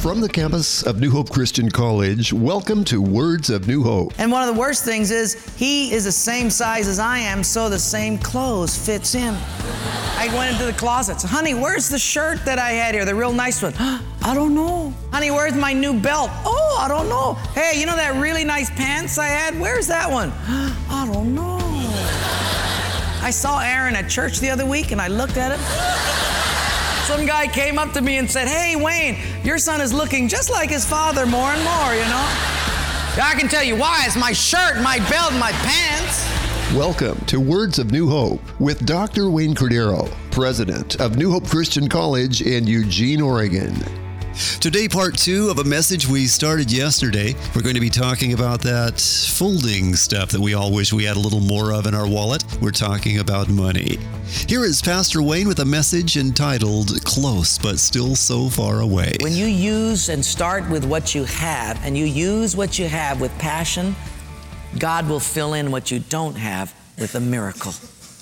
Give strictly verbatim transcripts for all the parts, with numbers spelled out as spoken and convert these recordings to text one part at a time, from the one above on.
From the campus of New Hope Christian College, welcome to Words of New Hope. And one of the worst things is, he is the same size as I am, so the same clothes fits him. I went into the closet. So, honey, where's the shirt that I had here, the real nice one? I don't know. Honey, where's my new belt? Oh, I don't know. Hey, you know that really nice pants I had? Where's that one? I don't know. I saw Aaron at church the other week, and I looked at him. Some guy came up to me and said, hey, Wayne, your son is looking just like his father more and more, you know? I can tell you why. It's my shirt, my belt, and my pants. Welcome to Words of New Hope with Doctor Wayne Cordero, president of New Hope Christian College in Eugene, Oregon. Today, part two of a message we started yesterday. We're going to be talking about that folding stuff that we all wish we had a little more of in our wallet. We're talking about money. Here is Pastor Wayne with a message entitled, Close But Still So Far Away. When you use and start with what you have, and you use what you have with passion, God will fill in what you don't have with a miracle.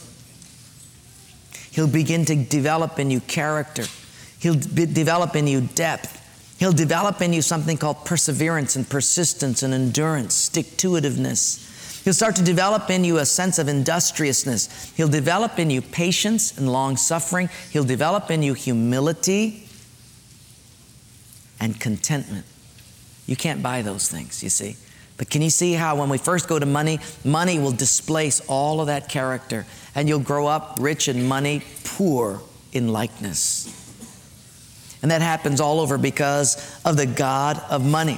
He'll begin to develop in you character. He'll be, develop in you depth. He'll develop in you something called perseverance and persistence and endurance, stick-to-itiveness. He'll start to develop in you a sense of industriousness. He'll develop in you patience and long-suffering. He'll develop in you humility and contentment. You can't buy those things, you see. But can you see how when we first go to money, money will displace all of that character, and you'll grow up rich in money, poor in likeness. And that happens all over because of the God of money.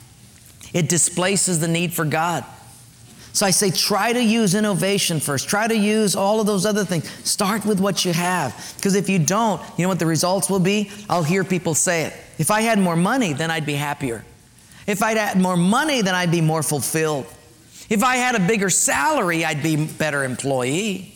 It displaces the need for God. So I say, try to use innovation first. Try to use all of those other things. Start with what you have. Because if you don't, you know what the results will be? I'll hear people say it. If I had more money, then I'd be happier. If I had more money, then I'd be more fulfilled. If I had a bigger salary, I'd be a better employee.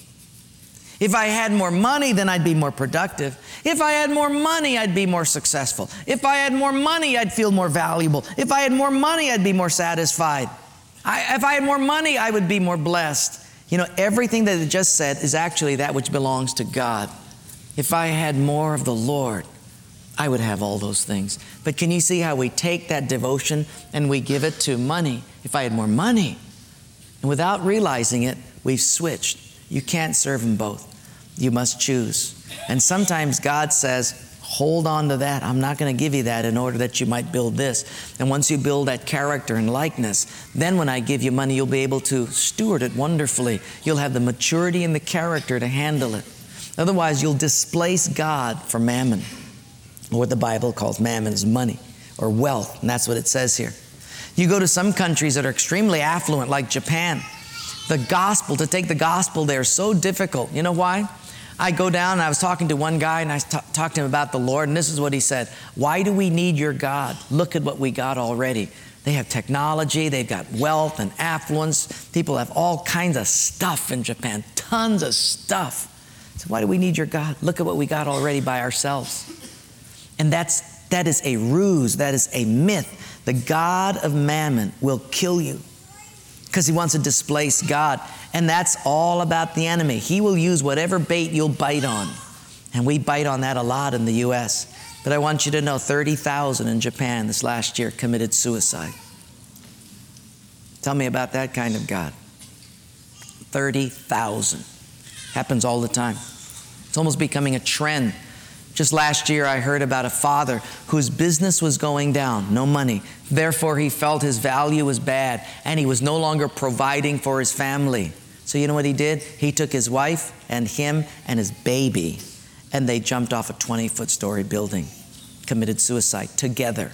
If I had more money, then I'd be more productive. If I had more money, I'd be more successful. If I had more money, I'd feel more valuable. If I had more money, I'd be more satisfied. I, if I had more money, I would be more blessed. You know, everything that it just said is actually that which belongs to God. If I had more of the Lord, I would have all those things. But can you see how we take that devotion and we give it to money? If I had more money, and without realizing it, we've switched. You can't serve them both. You must choose. And sometimes God says, hold on to that. I'm not going to give you that in order that you might build this. And once you build that character and likeness, then when I give you money, you'll be able to steward it wonderfully. You'll have the maturity and the character to handle it. Otherwise, you'll displace God for mammon, or what the Bible calls mammon is money or wealth. And that's what it says here. You go to some countries that are extremely affluent, like Japan. The gospel, to take the gospel there is so difficult. You know why? I go down and I was talking to one guy and I t- talked to him about the Lord, and this is what he said. Why do we need your God? Look at what we got already. They have technology, they've got wealth and affluence. People have all kinds of stuff in Japan, tons of stuff. So why do we need your God? Look at what we got already by ourselves. And that's that is a ruse, that is a myth. The God of mammon will kill you, because he wants to displace God. And that's all about the enemy. He will use whatever bait you'll bite on. And we bite on that a lot in the U S. But I want you to know thirty thousand in Japan this last year committed suicide. Tell me about that kind of God. thirty thousand. Happens all the time. It's almost becoming a trend. Just last year, I heard about a father whose business was going down, no money. Therefore, he felt his value was bad, and he was no longer providing for his family. So you know what he did? He took his wife and him and his baby, and they jumped off a twenty-foot story building, committed suicide together.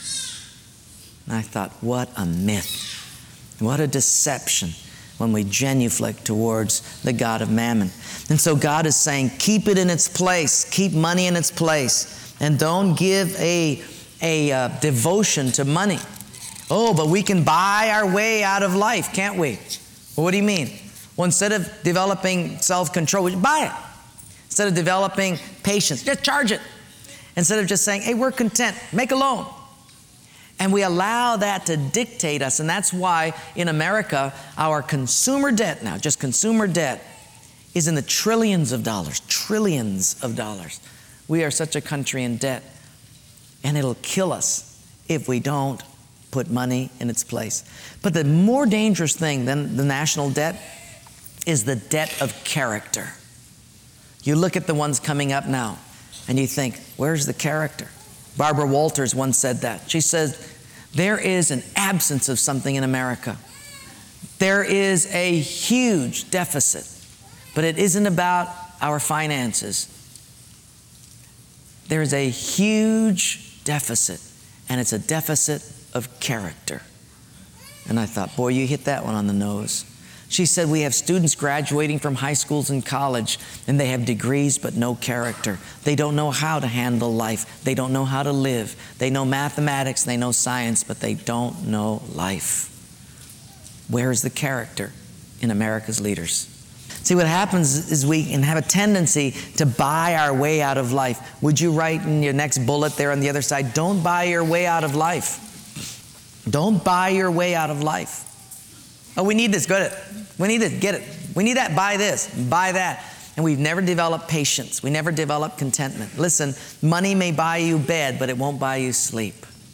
And I thought, what a myth. What a deception when we genuflect towards the God of mammon. And so God is saying, keep it in its place. Keep money in its place. And don't give a, a uh, devotion to money. Oh, but we can buy our way out of life, can't we? Well, what do you mean? Well, instead of developing self-control, we buy it. Instead of developing patience, just charge it. Instead of just saying, hey, we're content, make a loan. And we allow that to dictate us. And that's why in America, our consumer debt now, just consumer debt, is in the trillions of dollars, trillions of dollars. We are such a country in debt. and it'll kill us if we don't put money in its place. But the more dangerous thing than the national debt is the debt of character. You look at the ones coming up now, and you think, where's the character? Barbara Walters once said that. She says, there is an absence of something in America. There is a huge deficit, but it isn't about our finances. There is a huge deficit, and it's a deficit of character. And I thought, boy, you hit that one on the nose. She said, we have students graduating from high schools and college, and they have degrees but no character. They don't know how to handle life. They don't know how to live. They know mathematics, they know science, but they don't know life. Where is the character in America's leaders? See, what happens is we can have a tendency to buy our way out of life. Would you write in your next bullet there on the other side, don't buy your way out of life. Don't buy your way out of life. Oh, we need this, get it. We need this, get it. We need that, buy this, buy that. And we've never developed patience. We never developed contentment. Listen, money may buy you bed, but it won't buy you sleep.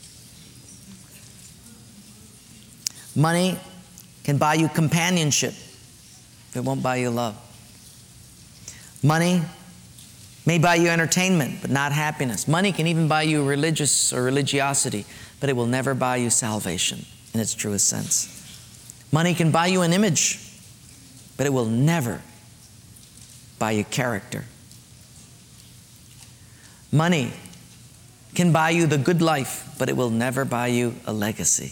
Money can buy you companionship, but it won't buy you love. Money may buy you entertainment, but not happiness. Money can even buy you religious or religiosity, but it will never buy you salvation in its truest sense. Money can buy you an image, but it will never buy you character. Money can buy you the good life, but it will never buy you a legacy.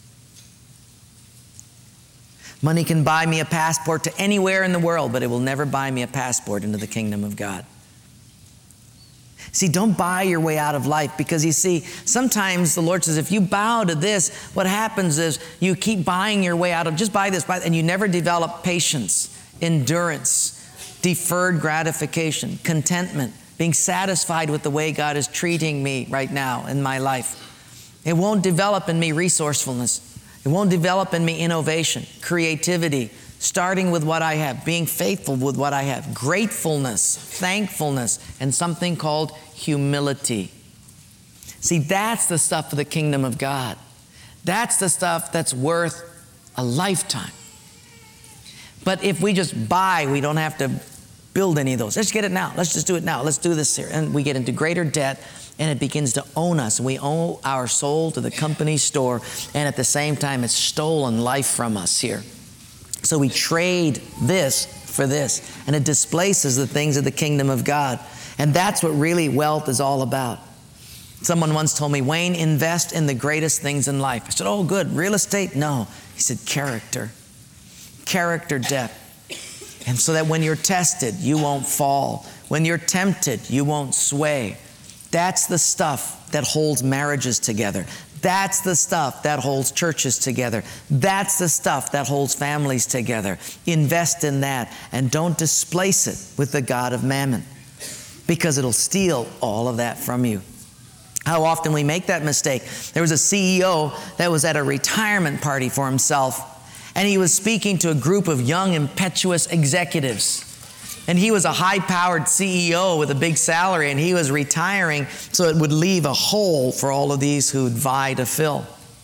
Money can buy me a passport to anywhere in the world, but it will never buy me a passport into the kingdom of God. See, don't buy your way out of life, because you see, sometimes the Lord says, if you bow to this, what happens is you keep buying your way out of, just buy this, buy, and you never develop patience, endurance, deferred gratification, contentment, being satisfied with the way God is treating me right now in my life. It won't develop in me resourcefulness. It won't develop in me innovation, creativity, starting with what I have, being faithful with what I have, gratefulness, thankfulness, and something called humility. See, that's the stuff of the kingdom of God. That's the stuff that's worth a lifetime. But if we just buy, we don't have to build any of those. Let's get it now. Let's just do it now. Let's do this here. And we get into greater debt, and it begins to own us. And we owe our soul to the company store, and at the same time, it's stolen life from us here. So we trade this for this, and it displaces the things of the kingdom of God. And that's what really wealth is all about. Someone once told me, Wayne, invest in the greatest things in life. I said, oh, good. Real estate? No. He said, character. Character debt. And so that when you're tested, you won't fall. When you're tempted, you won't sway. That's the stuff that holds marriages together. That's the stuff that holds churches together. That's the stuff that holds families together. Invest in that, and don't displace it with the god of mammon, because it'll steal all of that from you. How often we make that mistake. There was a C E O that was at a retirement party for himself, and he was speaking to a group of young, impetuous executives. And he was a high-powered C E O with a big salary, and he was retiring so it would leave a hole for all of these who'd vie to fill.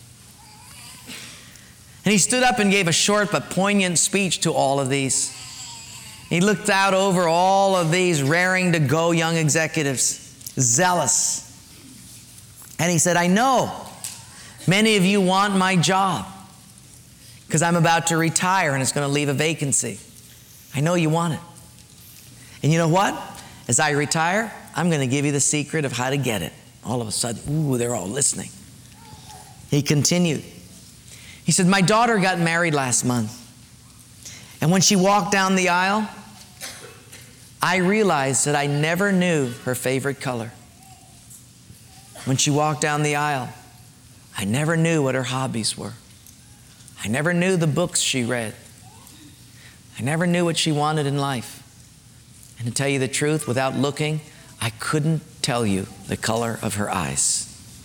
And he stood up and gave a short but poignant speech to all of these. He looked out over all of these raring to go young executives, zealous. And he said, I know many of you want my job because I'm about to retire and it's going to leave a vacancy. I know you want it. And you know what? As I retire, I'm going to give you the secret of how to get it. All of a sudden, ooh, they're all listening. He continued. He said, my daughter got married last month. And when she walked down the aisle, I realized that I never knew her favorite color. When she walked down the aisle, I never knew what her hobbies were. I never knew the books she read. I never knew what she wanted in life. And to tell you the truth, without looking, I couldn't tell you the color of her eyes.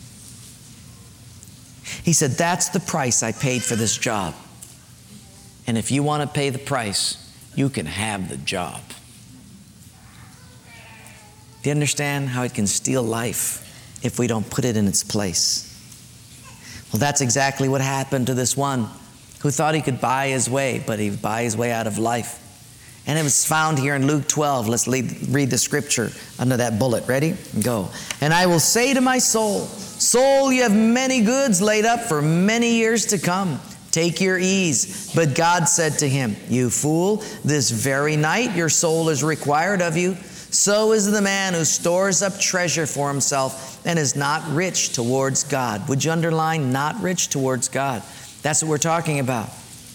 He said, that's the price I paid for this job. And if you want to pay the price, you can have the job. Do you understand how it can steal life? if we don't put it in its place. Well, that's exactly what happened to this one who thought he could buy his way, but he would buy his way out of life. And it was found here in Luke twelve. Let's lead, read the scripture under that bullet. Ready? Go. And I will say to my soul, soul, you have many goods laid up for many years to come. Take your ease. But God said to him, you fool, this very night your soul is required of you. So is the man who stores up treasure for himself and is not rich towards God. Would you underline not rich towards God? That's what we're talking about.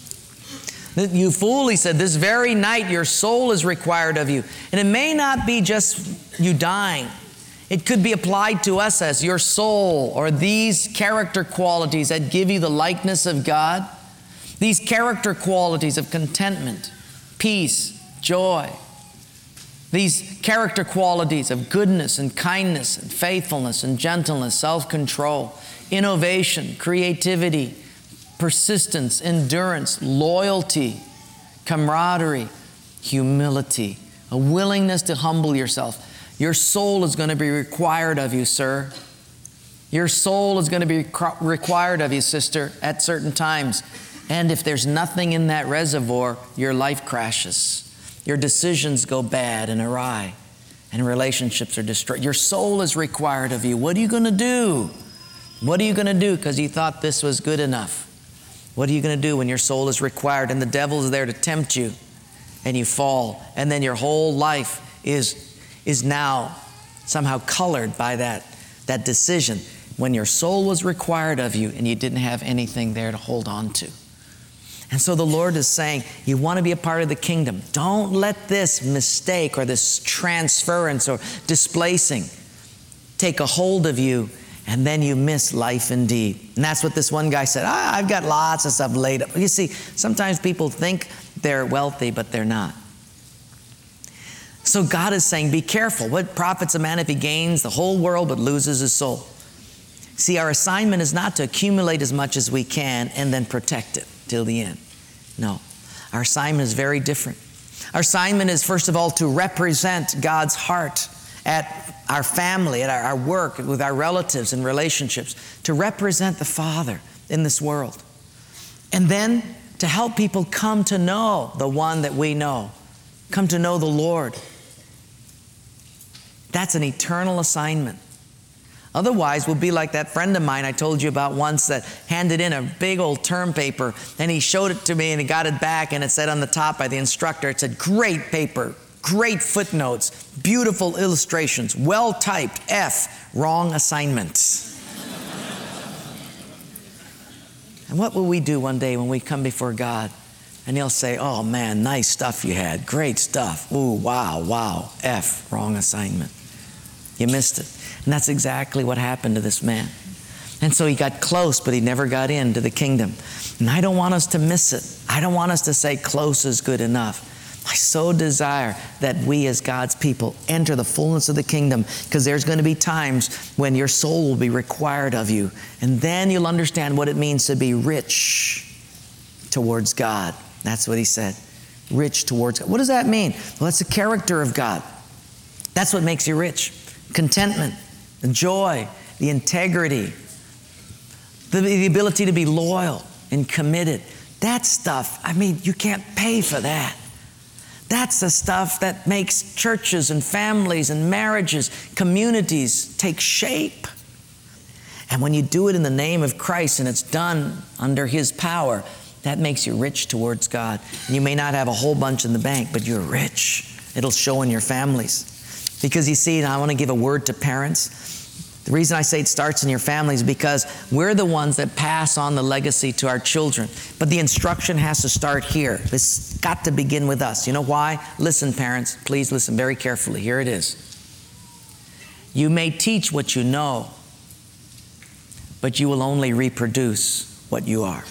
You fool, he said, this very night your soul is required of you. And it may not be just you dying. It could be applied to us as your soul, or these character qualities that give you the likeness of God. These character qualities of contentment, peace, joy. These character qualities of goodness and kindness and faithfulness and gentleness, self-control, innovation, creativity, persistence, endurance, loyalty, camaraderie, humility, a willingness to humble yourself. Your soul is going to be required of you, sir. Your soul is going to be required of you, sister, at certain times. And if there's nothing in that reservoir, your life crashes. Your decisions go bad and awry, and relationships are destroyed. Your soul is required of you. What are you going to do? What are you going to do because you thought this was good enough? What are you going to do when your soul is required and the devil is there to tempt you and you fall, and then your whole life is is now somehow colored by that, that decision when your soul was required of you and you didn't have anything there to hold on to? And so the Lord is saying, you want to be a part of the kingdom. Don't let this mistake or this transference or displacing take a hold of you, and then you miss life indeed. And that's what this one guy said. Ah, I've got lots of stuff laid up. You see, sometimes people think they're wealthy, but they're not. So God is saying, be careful. What profits a man if he gains the whole world but loses his soul? See, our assignment is not to accumulate as much as we can and then protect it till the end. No, our assignment is very different. Our assignment is, first of all, to represent God's heart at our family, at our, our work, with our relatives and relationships, to represent the Father in this world. And then to help people come to know the one that we know, come to know the Lord. That's an eternal assignment. Otherwise, we'll be like that friend of mine I told you about once that handed in a big old term paper, and he showed it to me and he got it back, and it said on the top by the instructor, it said, great paper, great footnotes, beautiful illustrations, well typed, F, wrong assignment. And what will we do one day when we come before God and he'll say, oh man, nice stuff you had, great stuff, ooh, wow, wow, F, wrong assignment. You missed it. And that's exactly what happened to this man. And so he got close, but he never got into the kingdom. And I don't want us to miss it. I don't want us to say close is good enough. I so desire that we as God's people enter the fullness of the kingdom, because there's going to be times when your soul will be required of you. And then you'll understand what it means to be rich towards God. That's what he said. Rich towards God. What does that mean? Well, that's the character of God. That's what makes you rich. Contentment, the joy, the integrity, the, the ability to be loyal and committed. That stuff, I mean, you can't pay for that. That's the stuff that makes churches and families and marriages, communities take shape. And when you do it in the name of Christ and it's done under his power, that makes you rich towards God. And you may not have a whole bunch in the bank, but you're rich. It'll show in your families. Because you see, and I want to give a word to parents. The reason I say it starts in your families is because we're the ones that pass on the legacy to our children. But the instruction has to start here. It's got to begin with us. You know why? Listen, parents, please listen very carefully. Here it is. You may teach what you know, but you will only reproduce what you are.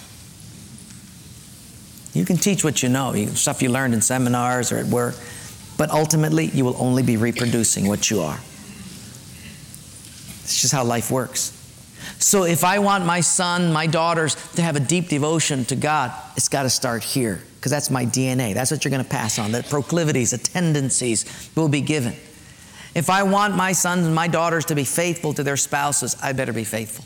You can teach what you know, stuff you learned in seminars or at work, but ultimately, you will only be reproducing what you are. It's just how life works. So if I want my son, my daughters to have a deep devotion to God, it's got to start here, because that's my D N A. That's what you're going to pass on. The proclivities, the tendencies will be given. If I want my sons and my daughters to be faithful to their spouses, I better be faithful.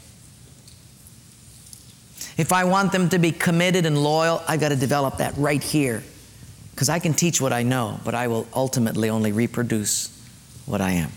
If I want them to be committed and loyal, I've got to develop that right here. Because I can teach what I know, but I will ultimately only reproduce what I am.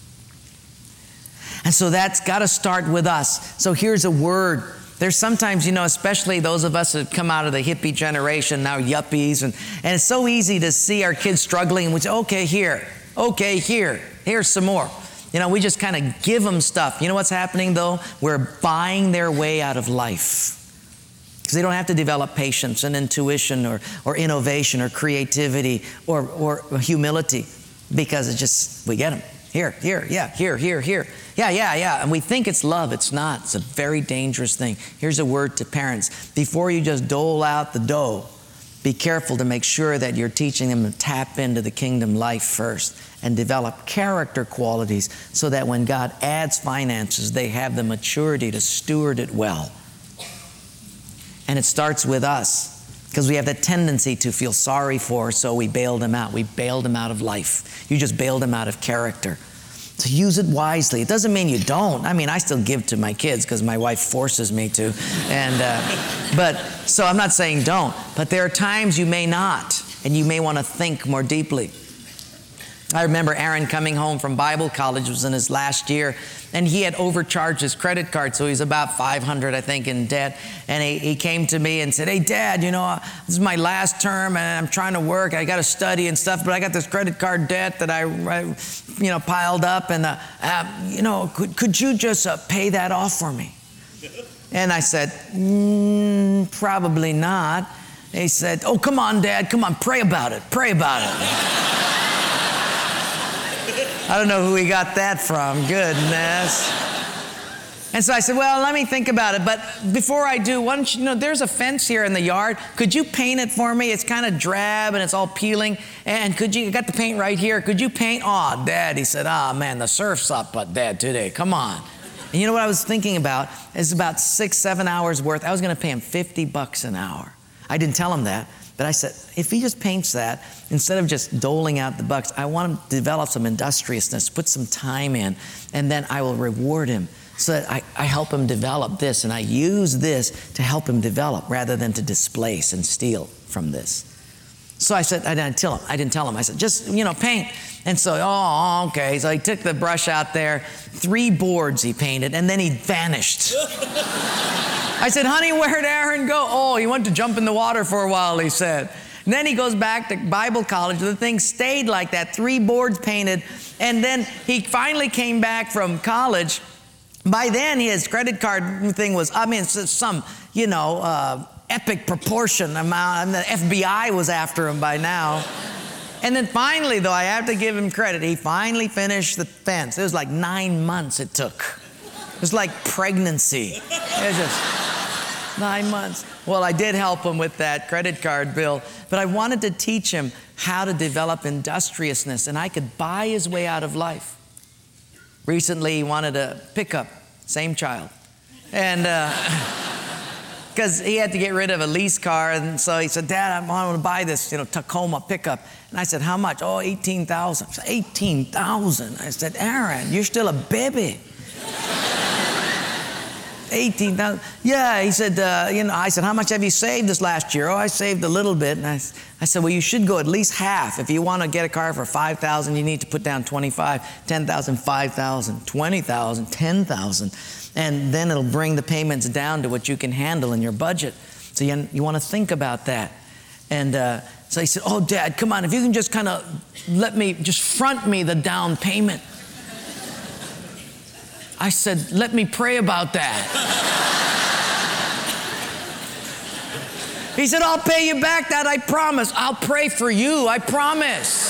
And so that's got to start with us. So here's a word. There's sometimes, you know, especially those of us that come out of the hippie generation, now yuppies, and, and it's so easy to see our kids struggling, and we say, okay, here, okay, here, here's some more. You know, we just kind of give them stuff. You know what's happening, though? We're buying their way out of life. Because they don't have to develop patience and intuition or, or innovation or creativity or, or humility, because it's just, we get them. Here, here, yeah, here, here, here. Yeah, yeah, yeah. And we think it's love. It's not. It's a very dangerous thing. Here's a word to parents. Before you just dole out the dough, be careful to make sure that you're teaching them to tap into the kingdom life first and develop character qualities so that when God adds finances, they have the maturity to steward it well. And it starts with us, because we have the tendency to feel sorry for, so we bail them out. We bailed them out of life. You just bailed them out of character. So use it wisely. It doesn't mean you don't. I mean, I still give to my kids because my wife forces me to. And uh, but so I'm not saying don't. But there are times you may not, and you may want to think more deeply. I remember Aaron coming home from Bible college. It was in his last year, and he had overcharged his credit card, so he's about five hundred, I think, in debt. And he, he came to me and said, hey, Dad, you know, this is my last term, and I'm trying to work. I got to study and stuff, but I got this credit card debt that I, I you know, piled up, and, uh, uh, you know, could, could you just uh, pay that off for me? And I said, mm, probably not. And he said, oh, come on, Dad, come on, pray about it, pray about it. I don't know who he got that from. Goodness. And so I said, well, let me think about it. But before I do, why don't you, you know, there's a fence here in the yard. Could you paint it for me? It's kind of drab and it's all peeling. And could you, you got the paint right here. Could you paint? Oh, Dad. He said, oh, man, the surf's up, but Dad, today. Come on. And you know what I was thinking about? It's about six, seven hours worth. I was going to pay him fifty bucks an hour. I didn't tell him that. But I said, if he just paints that, instead of just doling out the bucks, I want him to develop some industriousness, put some time in, and then I will reward him so that I, I help him develop this, and I use this to help him develop rather than to displace and steal from this. So I said, I didn't tell him. I didn't tell him. I said, just, you know, paint. And so, oh, okay. So he took the brush out there, three boards he painted, and then he vanished. I said, honey, where'd Aaron go? Oh, he went to jump in the water for a while, he said. And then he goes back to Bible college. The thing stayed like that, three boards painted. And then he finally came back from college. By then, his credit card thing was, I mean, it's some, you know, uh, epic proportion amount. And the F B I was after him by now. And then finally, though, I have to give him credit. He finally finished the fence. It was like nine months it took. It was like pregnancy. It was just nine months. Well, I did help him with that credit card bill, but I wanted to teach him how to develop industriousness, and I could buy his way out of life. Recently, he wanted a pickup, same child. And because uh, he had to get rid of a lease car, and so he said, Dad, I want to buy this, you know, Tacoma pickup. And I said, how much? Oh, eighteen thousand dollars. eighteen thousand dollars. I said, Aaron, you're still a baby. eighteen thousand dollars. Yeah, he said, uh, you know, I said, how much have you saved this last year? Oh, I saved a little bit. And I, I said, well, you should go at least half. If you want to get a car for five thousand dollars, you need to put down twenty-five, ten thousand, five thousand, twenty thousand, ten thousand. And then it'll bring the payments down to what you can handle in your budget. So you, you want to think about that. And uh, so he said, oh, Dad, come on, if you can just kind of let me, just front me the down payment. I said, let me pray about that. He said, I'll pay you back, Dad, I promise. I'll pray for you, I promise.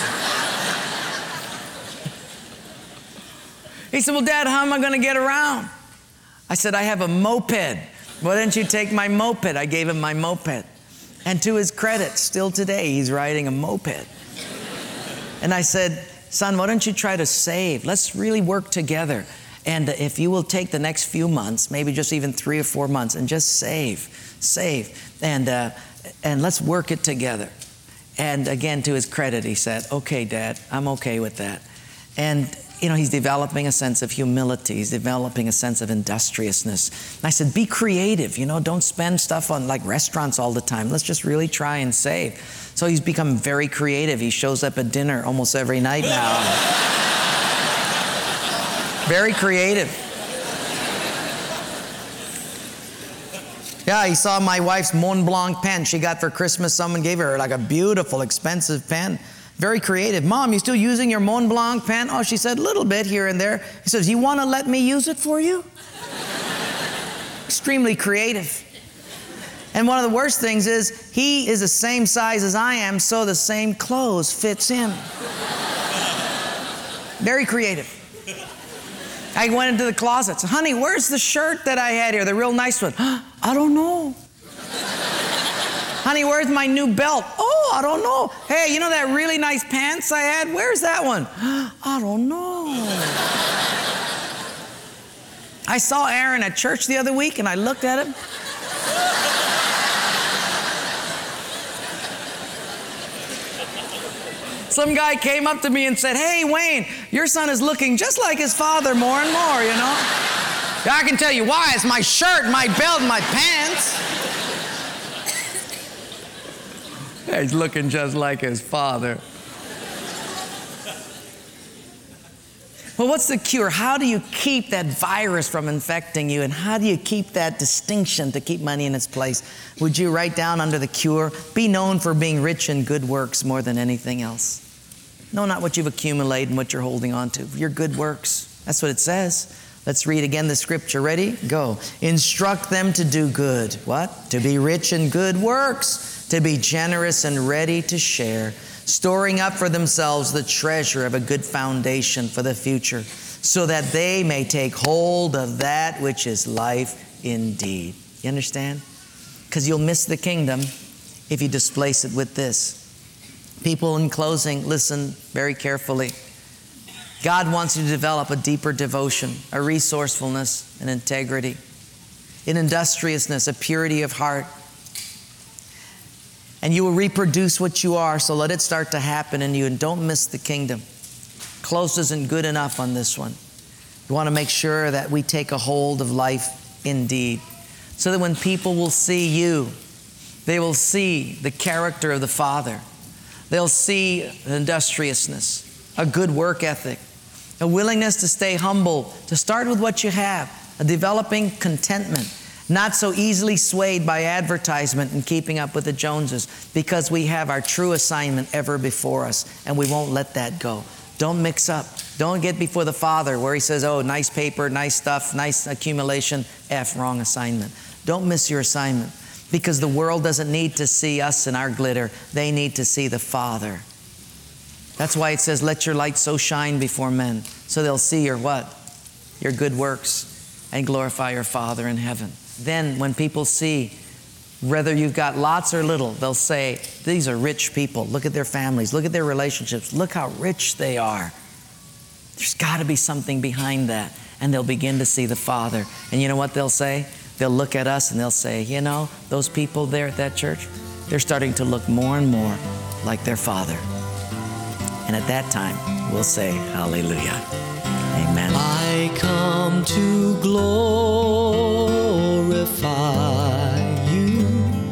He said, well, Dad, how am I going to get around? I said, I have a moped. Why don't you take my moped? I gave him my moped. And to his credit, still today, he's riding a moped. And I said, son, why don't you try to save? Let's really work together. And if you will take the next few months, maybe just even three or four months, and just save, save, and uh, and let's work it together. And again, to his credit, he said, okay, Dad, I'm okay with that. And you know, he's developing a sense of humility. He's developing a sense of industriousness. And I said, be creative. You know, don't spend stuff on like restaurants all the time. Let's just really try and save. So he's become very creative. He shows up at dinner almost every night now. Very creative. Yeah, he saw my wife's Mont Blanc pen she got for Christmas. Someone gave her like a beautiful, expensive pen. Very creative. Mom, you still using your Mont Blanc pen? Oh, she said, a little bit here and there. He says, you want to let me use it for you? Extremely creative. And one of the worst things is, he is the same size as I am, so the same clothes fits him. Very creative. I went into the closet. So, honey, where's the shirt that I had here, the real nice one? I don't know. Honey, where's my new belt? Oh, I don't know. Hey, you know that really nice pants I had? Where's that one? I don't know. I saw Aaron at church the other week, and I looked at him. Some guy came up to me and said, hey, Wayne, your son is looking just like his father more and more, you know? I can tell you why. It's my shirt, my belt, and my pants. He's looking just like his father. Well, what's the cure? How do you keep that virus from infecting you? And how do you keep that distinction to keep money in its place? Would you write down under the cure, be known for being rich in good works more than anything else? No, not what you've accumulated and what you're holding on to. Your good works. That's what it says. Let's read again the scripture. Ready? Go. Instruct them to do good. What? To be rich in good works, to be generous and ready to share, storing up for themselves the treasure of a good foundation for the future, so that they may take hold of that which is life indeed. You understand? Because you'll miss the kingdom if you displace it with this. People, in closing, listen very carefully. God wants you to develop a deeper devotion, a resourcefulness, an integrity, an industriousness, a purity of heart. And you will reproduce what you are, so let it start to happen in you, and don't miss the kingdom. Close isn't good enough on this one. You want to make sure that we take a hold of life indeed, so that when people will see you, they will see the character of the Father. They'll see industriousness, a good work ethic, a willingness to stay humble, to start with what you have, a developing contentment, not so easily swayed by advertisement and keeping up with the Joneses, because we have our true assignment ever before us, and we won't let that go. Don't mix up. Don't get before the Father where He says, oh, nice paper, nice stuff, nice accumulation, F, wrong assignment. Don't miss your assignment, because the world doesn't need to see us and our glitter. They need to see the Father. That's why it says, let your light so shine before men, so they'll see your what? Your good works, and glorify your Father in heaven. Then when people see, whether you've got lots or little, they'll say, these are rich people. Look at their families. Look at their relationships. Look how rich they are. There's got to be something behind that. And they'll begin to see the Father. And you know what they'll say? They'll look at us and they'll say, you know, those people there at that church, they're starting to look more and more like their Father. And at that time, we'll say, hallelujah. Amen. I come to glorify you,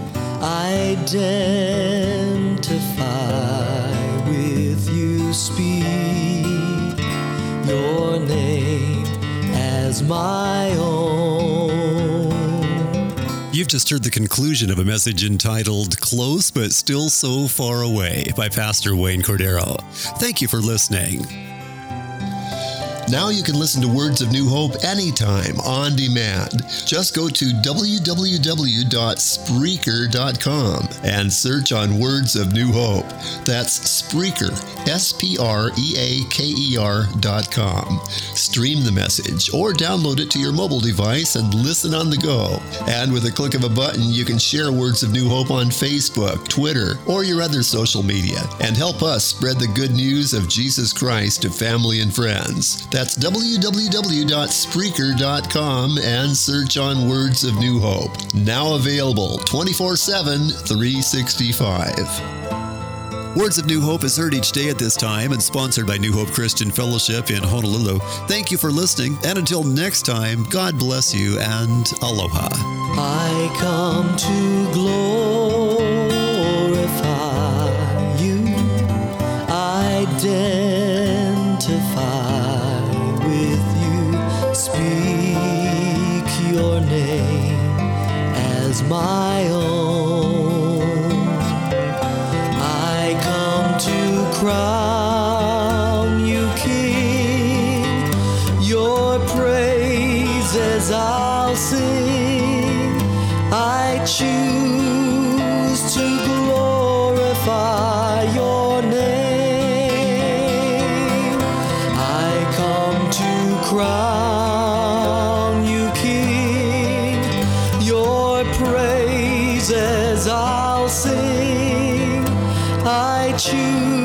identify with you, speak your name as my own. You've just heard the conclusion of a message entitled Close But Still So Far Away by Pastor Wayne Cordero. Thank you for listening. Now you can listen to Words of New Hope anytime, on demand. Just go to w w w dot spreaker dot com and search on Words of New Hope. That's Spreaker, S P R E A K E R dot com. Stream the message or download it to your mobile device and listen on the go. And with a click of a button, you can share Words of New Hope on Facebook, Twitter, or your other social media, and help us spread the good news of Jesus Christ to family and friends. That's w w w dot spreaker dot com and search on Words of New Hope. Now available twenty-four seven, three sixty-five. Words of New Hope is heard each day at this time and sponsored by New Hope Christian Fellowship in Honolulu. Thank you for listening, and until next time, God bless you and aloha. I come to glorify you, identify with you, speak your name as my own. I come to crown you King, your praises I'll sing. I choose to glorify your name. I come to crown you King, your praises I'll sing. I choose